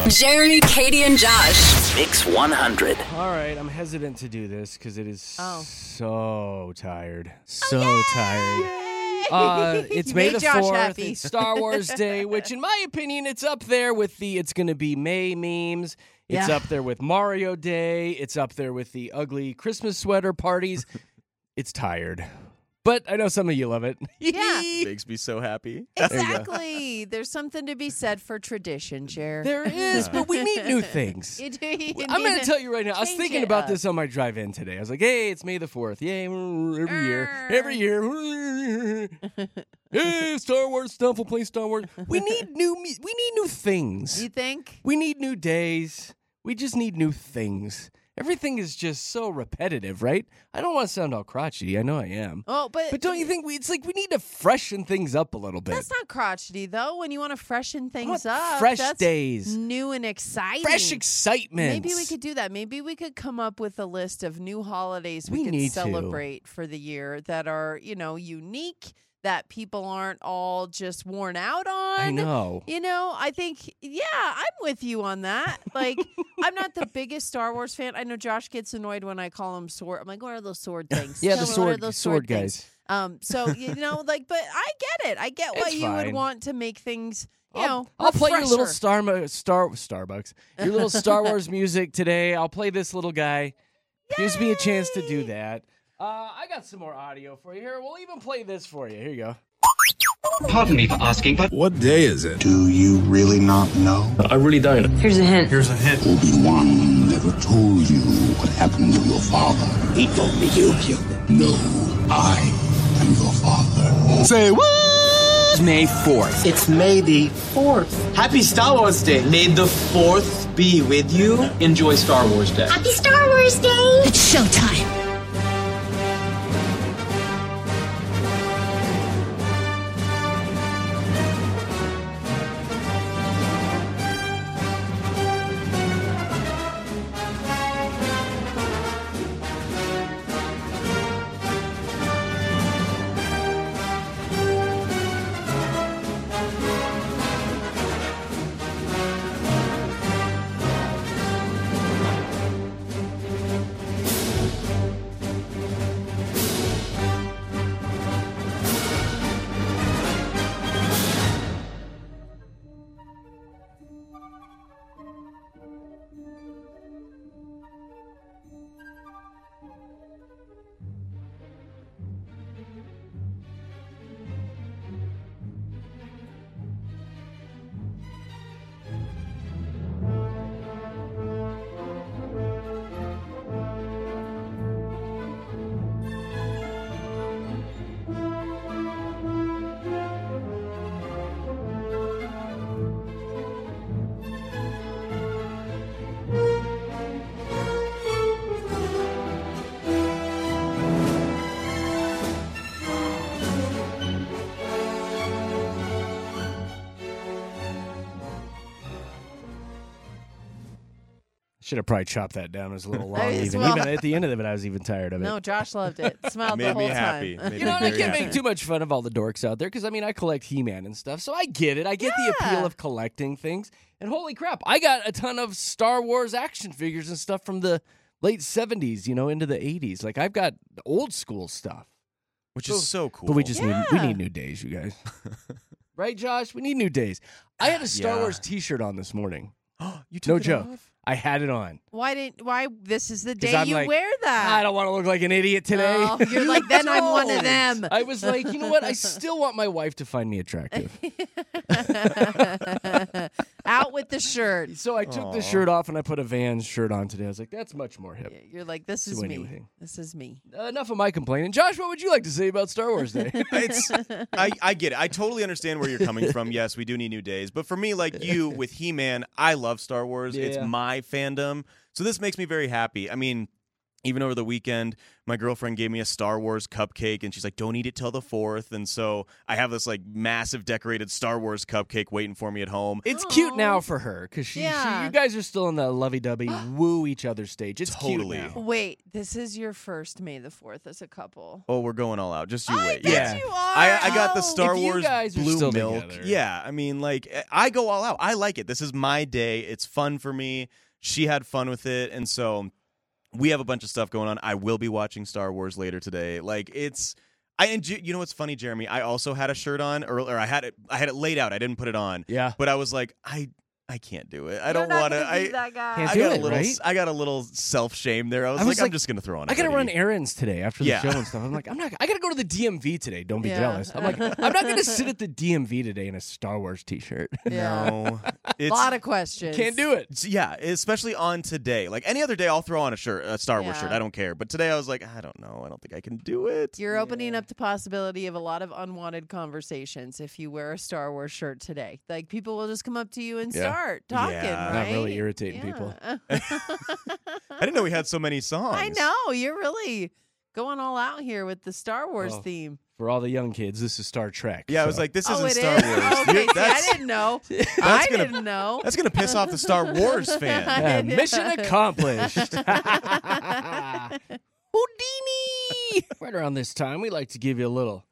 Jeremy, Katie, and Josh. Mix 100. All right, I'm hesitant to do this because it is so tired. So tired. It's You May made the Josh 4th. happy. It's Star Wars Day, which in my opinion, it's up there with the it's going to be May memes. It's Yeah. up there with Mario Day. It's up there with the ugly Christmas sweater parties. It's tired. But I know some of you love it. Yeah. Makes me so happy. Exactly. There's something to be said for tradition, Jer. There is, but we need new things. You do. I'm going to tell you right now. I was change thinking it about up. this on my drive in today. I was like, hey, it's May the 4th. Yay, every year. Hey, Star Wars stuff. We'll play Star Wars. We need new things. You think? We need new days. We just need new things. Everything is just so repetitive, right? I don't want to sound all crotchety. I know I am. Oh, but don't you think it's like we need to freshen things up a little bit? that's not crotchety though. When you want to freshen things want up, fresh that's days. new and exciting. Fresh excitement. Maybe we could do that. Maybe we could come up with a list of new holidays we We could need to. celebrate for the year that are, unique, that people aren't all just worn out on. I know. I think, I'm with you on that. Like, I'm not the biggest Star Wars fan. I know Josh gets annoyed when I call him sword. I'm like, what are those sword things? Yeah, Tell the me, what are sword those sword things? guys. So, but I get it. I get why It's you would fine. want to make things, I'll play your little refresher. Starbucks, your little Star Wars music today. I'll play this little guy. Gives me a chance to do that. I got some more audio for you here. We'll even play this for you. Here you go. Pardon me for asking, but What day is it? Do you really not know? I really don't. Here's a hint. Obi-Wan never told you what happened to your father. He told me you killed him. No, I am your father. Say what? May 4th. It's May the 4th. Happy Star Wars Day. May the 4th be with you. enjoy Star Wars Day. Happy Star Wars Day! It's showtime. Should have probably chopped that down. It was a little long. As Even well. at the end of it, I was even tired of it. No, Josh loved it. Smiled the Made whole me happy. time. Made You know, and I Very can't happy. make too much fun of all the dorks out there because, I collect He-Man and stuff, so I get it. I get the Yeah. appeal of collecting things. And holy crap, I got a ton of Star Wars action figures and stuff from the late 70s, into the 80s. Like, I've got old school stuff. Which is so cool. But we just Yeah. need new days, you guys. Right, Josh? We need new days. I had a Star Yeah. Wars T-shirt on this morning. You took No it joke. off? I had it on. Why this is the 'Cause day I'm you like, wear that? I don't want to look like an idiot today. Oh, you're like, then I'm one of them. I was like, you know what? I still want my wife to find me attractive. Out with the shirt. So I took the shirt off and I put a Vans shirt on today. I was like, that's much more hip. You're like, this is So me. anyway. This is me. Enough of my complaining. Josh, what would you like to say about Star Wars Day? I get it. I totally understand where you're coming from. Yes, we do need new days. But for me, like you with He-Man, I love Star Wars. It's Yeah. my fandom. So this makes me very happy. even over the weekend, my girlfriend gave me a Star Wars cupcake, and she's like, don't eat it till the 4th. And so I have this like massive decorated Star Wars cupcake waiting for me at home. It's cute now for her because you guys are still in the lovey-dovey woo each other stage. It's Totally. cute now. Wait, this is your first May the 4th as a couple. Oh, we're going all out. Just you wait. bet Yeah. you are. I got the Star If you Wars guys are blue still milk. together. Yeah, I mean, like, I go all out. I like it. This is my day. It's fun for me. She had fun with it, and so we have a bunch of stuff going on. I will be watching Star Wars later today. Like, and you know what's funny, Jeremy? I also had a shirt on, or I had it laid out. I didn't put it on. Yeah. But I was like, I can't do it. I don't want to. That guy. Can't I do got it, a little. right? I got a little self-shame there. I was like, I'm just gonna throw on. I gotta run hoodie. errands today after the Yeah. show and stuff. I'm like, I gotta go to the DMV today. Don't be Yeah. jealous. I'm like, I'm not gonna sit at the DMV today in a Star Wars t-shirt. No, A it's lot of questions. Can't do it. yeah, especially on today. Like any other day, I'll throw on a shirt, a Star Wars Yeah. shirt. I don't care. But today, I was like, I don't know. I don't think I can do it. You're opening up the possibility of a lot of unwanted conversations if you wear a Star Wars shirt today. Like people will just come up to you and Yeah. start talking, Yeah. right? Not really irritating people. I didn't know we had so many songs. I know. You're really going all out here with the Star Wars Well, theme. For all the young kids, this is Star Trek. Yeah, I was so- like, this Oh, isn't it Star is? Wars. Okay, see, I That's- didn't know. I didn't know. That's gonna piss off the Star Wars fan. Yeah, mission accomplished. Houdini! Right around this time, we like to give you a little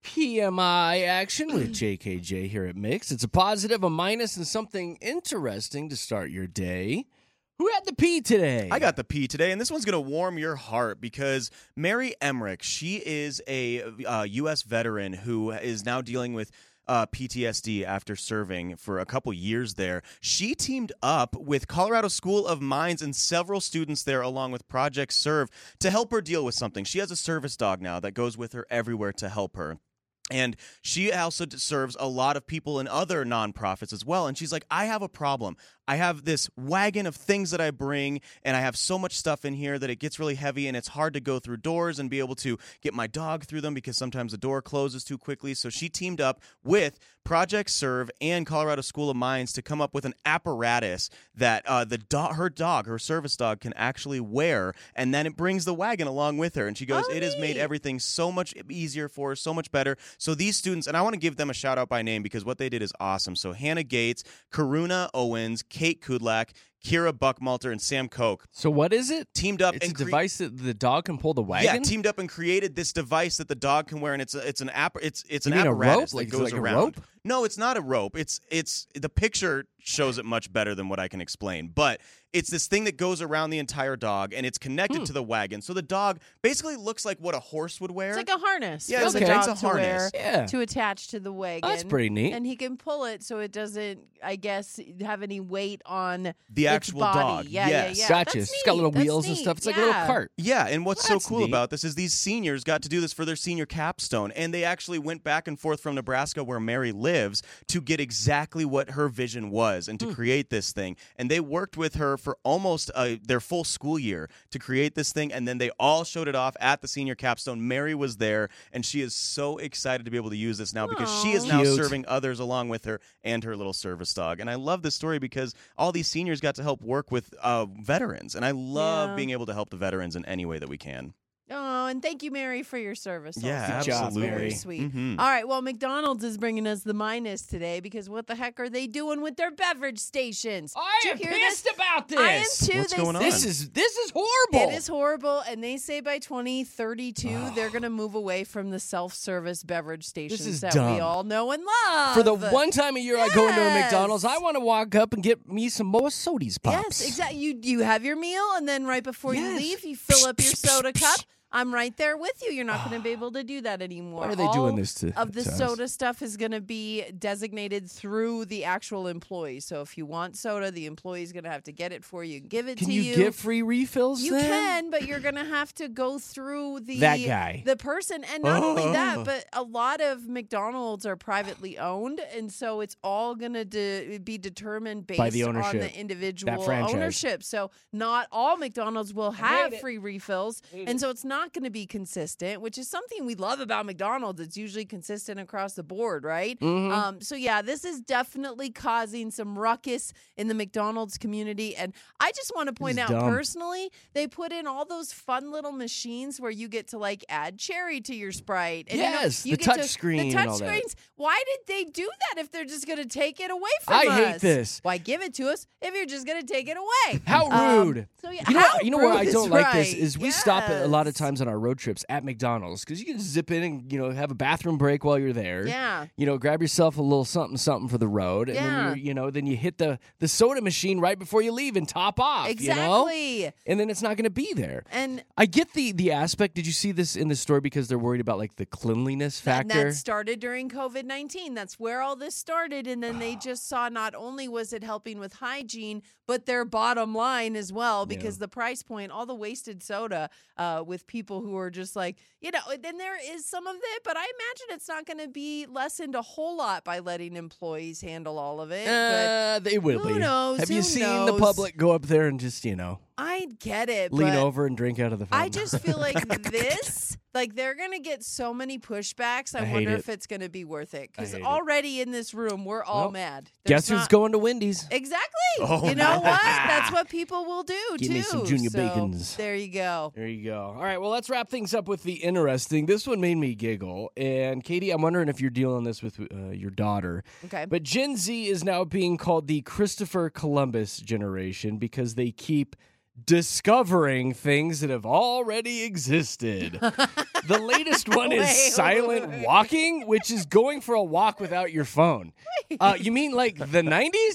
PMI action with JKJ here at Mix. It's a positive, a minus, and something interesting to start your day. Who had the P today? I got the P today, and this one's going to warm your heart because Mary Emmerich, she is a U.S. veteran who is now dealing with PTSD after serving for a couple years there. She teamed up with Colorado School of Mines and several students there along with Project Serve to help her deal with something. She has a service dog now that goes with her everywhere to help her. And she also serves a lot of people in other nonprofits as well. And she's like, I have a problem. I have this wagon of things that I bring, and I have so much stuff in here that it gets really heavy, and it's hard to go through doors and be able to get my dog through them because sometimes the door closes too quickly. So she teamed up with Project Serve and Colorado School of Mines to come up with an apparatus that her service dog, can actually wear, and then it brings the wagon along with her. And she goes, it has made everything so much easier for her, so much better. So these students, and I want to give them a shout out by name because what they did is awesome. So Hannah Gates, Karuna Owens, Kate Kudlak, Kira Buckmalter, and Sam Koch So what is it? teamed up It's and a device that the dog can pull the wagon? yeah, teamed up and created this device that the dog can wear, and it's an apparatus You mean a rope? that Like, is it goes like a around. rope? No, it's not a rope. It's the picture shows it much better than what I can explain. But it's this thing that goes around the entire dog, and it's connected to the wagon. So the dog basically looks like what a horse would wear. It's like a harness. Yeah, for it's the okay. dog It's a to wear harness. Yeah. to attach to the wagon. That's pretty neat. And he can pull it so it doesn't, I guess, have any weight on The its actual body. dog. Yeah, Yes. yeah, yeah. Gotcha. That's It's got little neat. That's wheels and neat. stuff. It's like a little Yeah. cart. Yeah, and what's so That's cool neat. about this is these seniors got to do this for their senior capstone, and they actually went back and forth from Nebraska, where Mary lives, to get exactly what her vision was and to create this thing. And they worked with her for almost their full school year to create this thing, and then they all showed it off at the senior capstone. Mary was there, and she is so excited to be able to use this now because she is now Cute. serving others along with her and her little service dog. And I love this story because all these seniors got to help work with veterans, and I love Yeah. being able to help the veterans in any way that we can. Oh, and thank you, Mary, for your service. Yeah, also. job, absolutely. Very sweet. Mhm. All right, well, McDonald's is bringing us the minus today because what the heck are they doing with their beverage stations? I Did am you hear pissed this? about this. I am too. What's They going say- on? This is horrible. It is horrible, and they say by 2032 they're going to move away from the self-service beverage stations is that dumb. we all know and love. For the one time a year I go into a Yes. McDonald's, I want to walk up and get me some more sodies pops. Yes, exactly. You have your meal, and then right before you Yes. leave, you fill up your soda cup. I'm right there with you. You're not going to be able to do that anymore. Why are they All doing this to of the us? soda stuff is going to be designated through the actual employee. So if you want soda, the employee's going to have to get it for you and give it Can to you get free refills You then? can, but you're going to have to go through That guy. the person. And not only Oh. that, but a lot of McDonald's are privately owned. And so it's all going to be determined based By the on ownership. the individual franchise. ownership. So not all McDonald's will hate have it. free refills. And so it's not not going to be consistent, which is something we love about McDonald's. It's usually consistent across the board, right? So yeah, this is definitely causing some ruckus in the McDonald's community. And I just want to point out personally, they put in all those fun little machines where you get to like add cherry to your Sprite. And, yes, you the get touch screen. The touch and all that. screens. Why did they do that if they're just going to take it away from us? I hate this. Why give it to us if you're just going to take it away? How rude. So yeah, You know where I don't like this right. is we stop a lot of times on our road trips at McDonald's because you can zip in and have a bathroom break while you're there. Yeah. Grab yourself a little something for the road, and then you hit the soda machine right before you leave and top off. Exactly. And then it's not going to be there. And I get the aspect. Did you see this in the story because they're worried about like the cleanliness factor? That started during COVID-19. That's where all this started. And then they just saw not only was it helping with hygiene, but their bottom line as well, because the price point, all the wasted soda with people who are just like, then there is some of it, but I imagine it's not going to be lessened a whole lot by letting employees handle all of it. But they will be. who knows? Have you Who seen knows? the public go up there and just, I get it. lean but over and drink out of the fountain? I just feel like they're going to get so many pushbacks. I hate wonder it. if it's going to be worth it. Because hate it. already in this room, we're all Well, mad. Guess who's going to Wendy's? Exactly. Oh, you know what? That's what people will do, Give too. me some Junior So, Bacons. There you go. There you go. All right, well, let's wrap things up with the interesting. This one made me giggle. And, Katie, I'm wondering if you're dealing this with your daughter. Okay. But Gen Z is now being called the Christopher Columbus generation because they keep discovering things that have already existed. The latest one is silent walking, which is going for a walk without your phone. You mean like the 90s?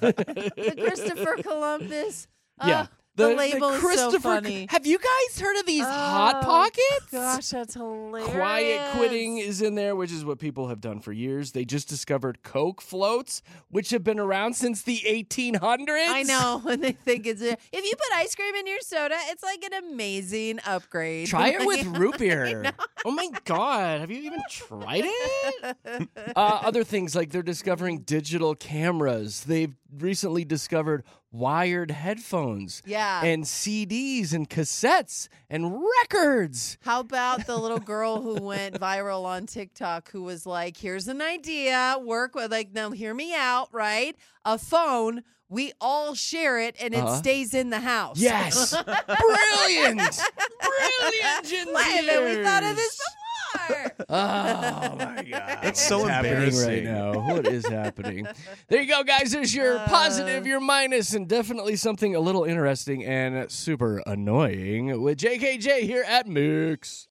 The Christopher Columbus. Yeah. The label is so funny. Have you guys heard of these Hot Pockets? Gosh, that's hilarious. Quiet quitting is in there, which is what people have done for years. They just discovered Coke floats, which have been around since the 1800s. I know, when they think it's if you put ice cream in your soda, it's like an amazing upgrade. Try it with root beer. Oh my God. Have you even tried it? Other things like they're discovering digital cameras. They've recently discovered wired headphones. Yeah. And CDs and cassettes and records. How about the little girl who went viral on TikTok who was like, here's an idea, work with, now hear me out, right? A phone, we all share it and it stays in the house. Yes. Brilliant. Brilliant, Gen Why haven't we thought of Zers. this before? Oh my God. It's so happening right embarrassing. now. What is happening? There you go, guys. There's your positive, your minus, and definitely something a little interesting and super annoying with JKJ here at Mix.